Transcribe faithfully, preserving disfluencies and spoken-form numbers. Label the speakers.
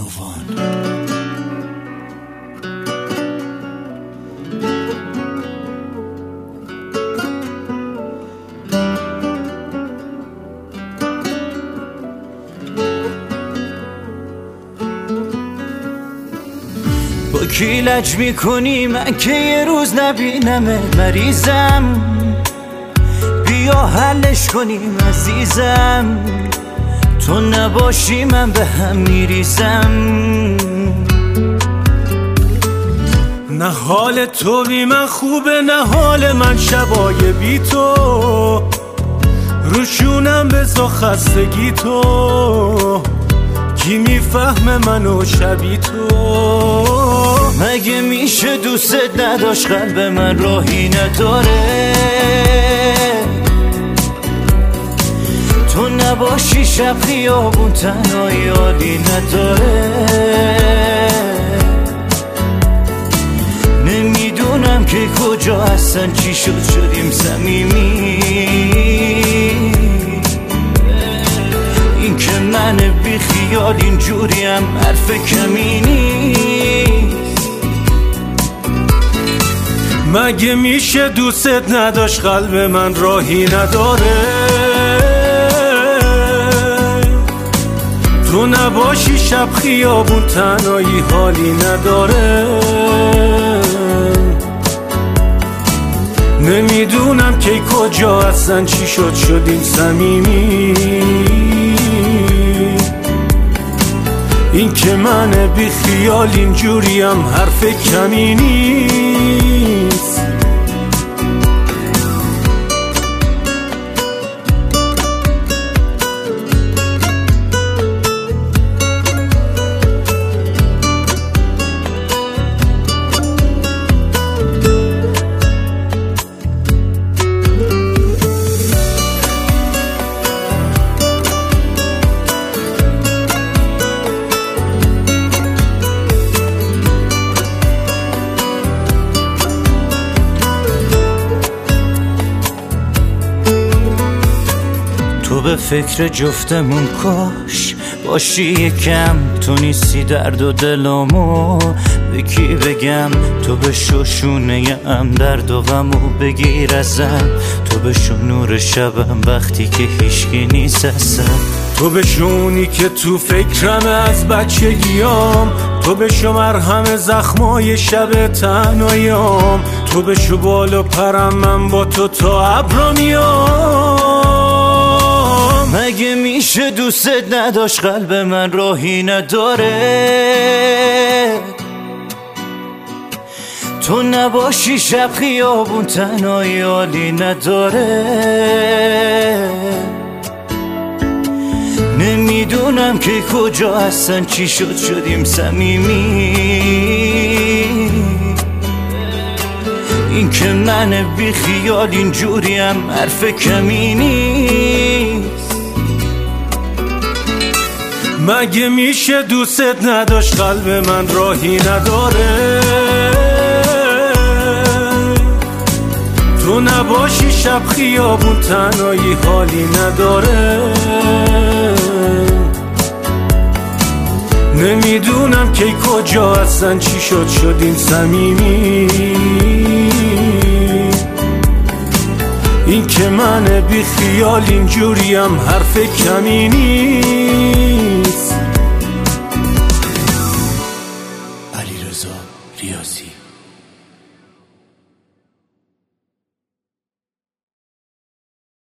Speaker 1: نووان. با کی لج میکنی من که یه روز نبینمه، مریضم بیا حلش کنیم عزیزم، تو نباشی من به هم میریزم.
Speaker 2: نه حال تو بی من خوبه نه حال من شبای بی تو، روشونم بزا خستگی تو، کی میفهمه منو شبی تو.
Speaker 1: مگه میشه دوست نداشت قلب من راهی نداره، تو نباشی شب خیابون تنهایی حالی نداره. نمیدونم که کجا هستن چی شد شدیم صمیمی، این که من بی خیال اینجوریم حرف کمی نیست.
Speaker 2: مگه میشه دوست نداشت قلب من راهی نداره، تو نباشی شب خیابون تنهایی حالی نداره. نمیدونم که کجا هستن چی شد شدیم صمیمی، این که من بی خیال اینجوریم حرف کمی نیست.
Speaker 1: تو به فکر جفتمون کاش باشی یکم، تو نیستی درد و دلامو به کی بگم، تو به شوشونه ام درد و غمو بگیر ازم، تو به شو نور شبم وقتی که هیچکی نیست ازم،
Speaker 2: تو به شونی که تو فکرم از بچگیام، تو به شو مرهم زخمای شب تنهاییام، تو به شو بال و پرم من با تو تا ابرا میام.
Speaker 1: مگه میشه دوست نداشت قلب من راهی نداره، تو نباشی شب خیابون تنهایی حالی نداره. نمیدونم که کجا هستن چی شد شدیم صمیمی، این که من بی خیال اینجوریم حرف کمی نیست.
Speaker 2: مگه میشه دوست نداشت قلب من راهی نداره، تو نباشی شب خیابون تنهایی حالی نداره. نمیدونم که کجا هستن چی شد شدیم صمیمی، این که من بی خیال اینجوریم حرف کمی نیست.
Speaker 1: علیرضا ریاضی.